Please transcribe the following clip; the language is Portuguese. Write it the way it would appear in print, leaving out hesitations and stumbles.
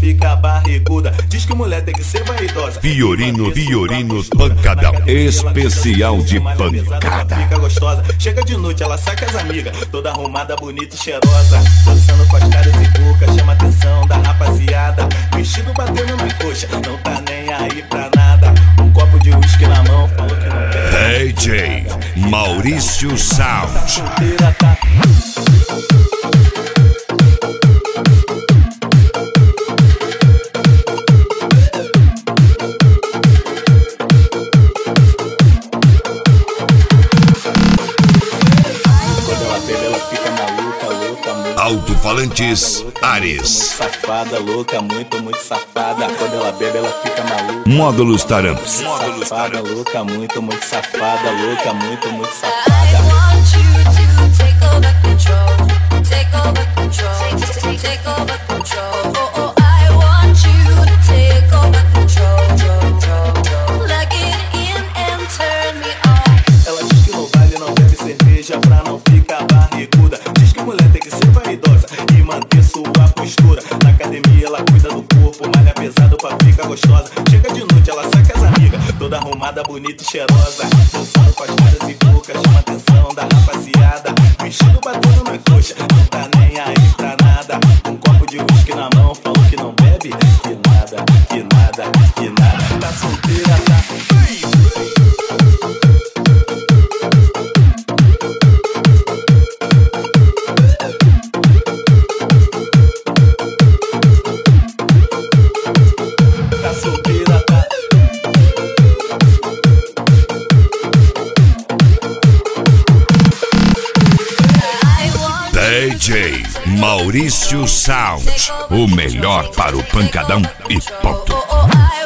fica barriguda. Diz que mulher tem que ser vaidosa. Fiorino Pancadão, especial de pancada. Fica gostosa, chega de noite, ela saca as amigas, toda arrumada, bonita e cheirosa, dançando com as caras e boca, chama a atenção da rapaziada. Vestido batendo na coxa, não tá nem aí pra nada. Um copo de uísque na mão, falou que não quer. DJ Maurício Sound. Solteira, tá? Alto-falantes Ares. Safada, louca, muito safada. Quando ela bebe, ela fica maluca. Módulos Taramps. Safada, louca, muito safada. Louca, muito safada. I want you to take over control. Take over control. Take over control. Oh, I want you to take over control. Like it in and turn me on. Ela diz que no baile não bebe cerveja pra não ficar barriguda. Diz que mulher tem que ser vaidosa e manter sua postura. Na academia ela cuida do corpo, malha pesado pra ficar gostosa. Chega de noite, ela saca as amigas, toda arrumada, bonita e cheirosa, dançando com as caras e boca, chama a atenção da rapaziada. Vestido batendo na coxa, não tá nem aí pra nada. Um copo de uísque na mão, falou que não bebe. Que nada, que nada, que nada. Tá solteira, tá? DJ Maurício Sound, o melhor para o pancadão e ponto.